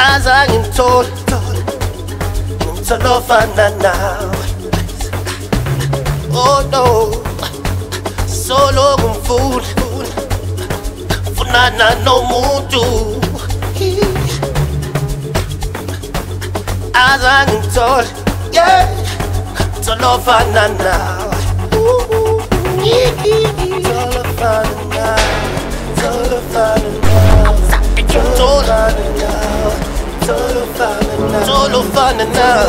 Azangithola now. Oh no, solo kumfuna funana nomuntu. Azangithola, yeah, tolofana now. Tolofana now, tolofana now, tolofana now, tolofana now,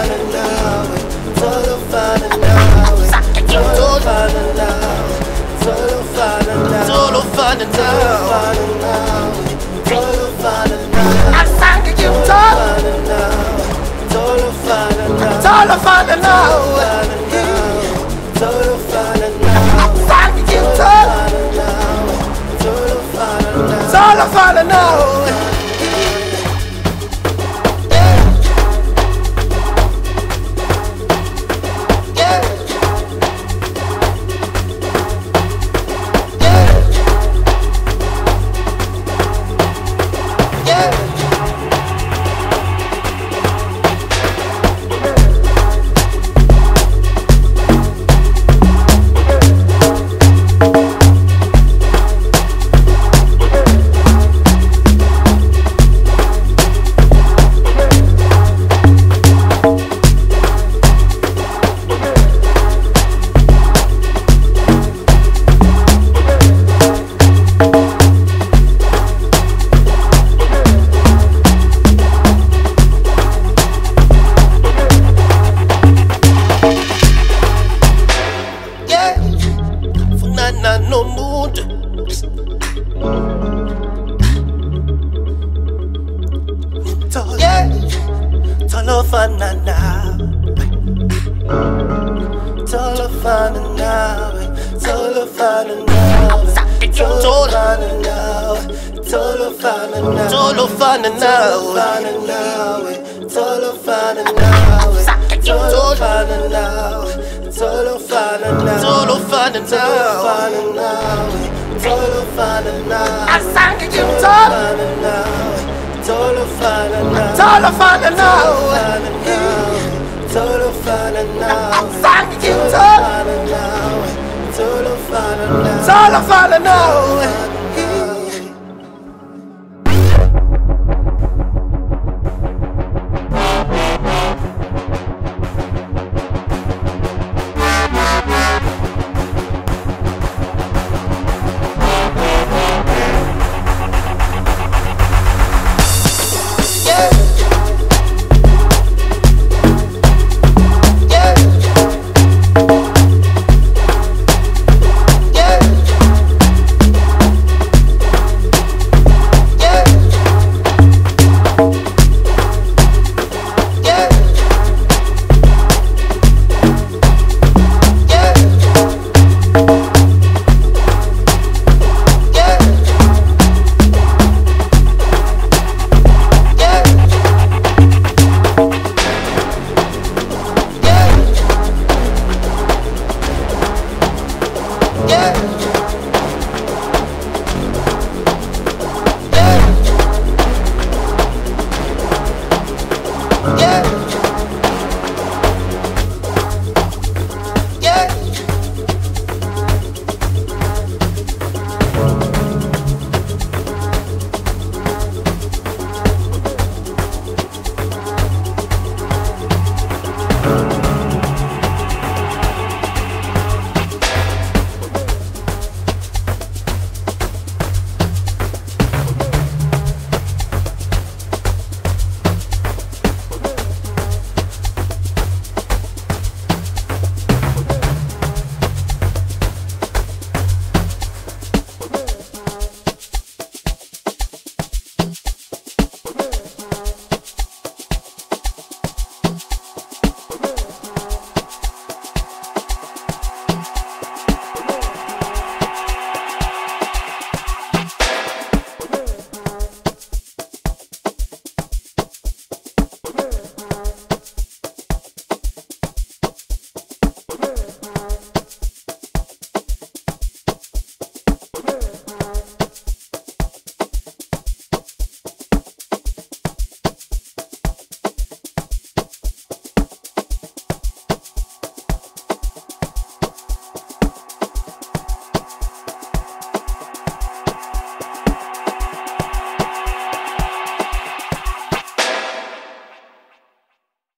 tolofana now, tolofana now, tolofana now, tolofana now, tolofana now. I sang it, you tolofana now, tolofana now, tolofana now, tolofana now. I sang it, you tolofana now, tolofana now. No mood. Yeah, tolofana now, tolofana now, tolofana now, tolofana now, tolofana now, tolofana now, tolofana now, tolofana now. Tolofana now, tolofana now, tolofana now. I sang it, you tolofana now, tolofana now, tolofana now, tolofana now. I sang it, you tolofana now, tolofana now, tolofana now.